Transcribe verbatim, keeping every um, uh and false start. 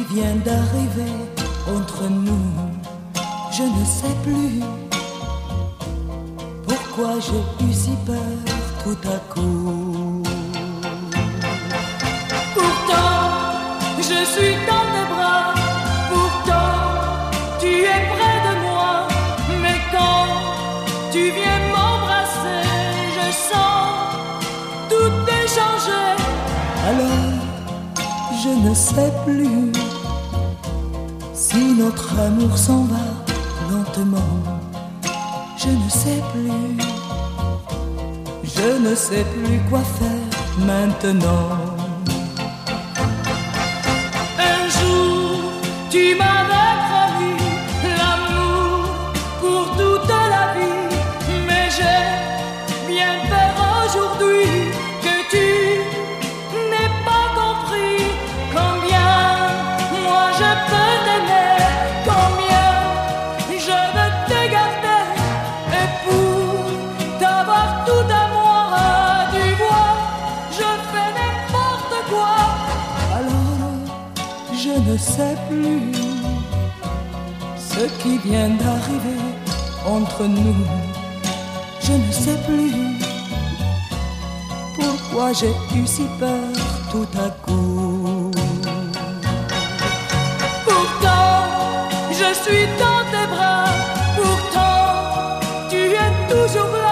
vient d'arriver entre nous. Je ne sais plus pourquoi j'ai eu si peur tout à coup. Pourtant, je suis dans tes bras, pourtant, tu es près de moi. Mais quand tu viens m'embrasser, je sens tout est changé. Alors, je ne sais plus si notre amour s'en va lentement. Je ne sais plus, je ne sais plus quoi faire maintenant. Un jour, tu m'avais promis l'amour pour toute la vie, mais j'ai bien peur aujourd'hui que tu n'aies pas compris combien moi je peux t'aimer, combien je veux te garder. Et pour t'avoir tout à moi, tu vois, je fais n'importe quoi. Alors, je ne sais plus ce qui vient d'arriver entre nous. Je ne sais plus pourquoi j'ai eu si peur tout à coup. Pourtant, je suis dans tes bras, pourtant, tu es toujours là.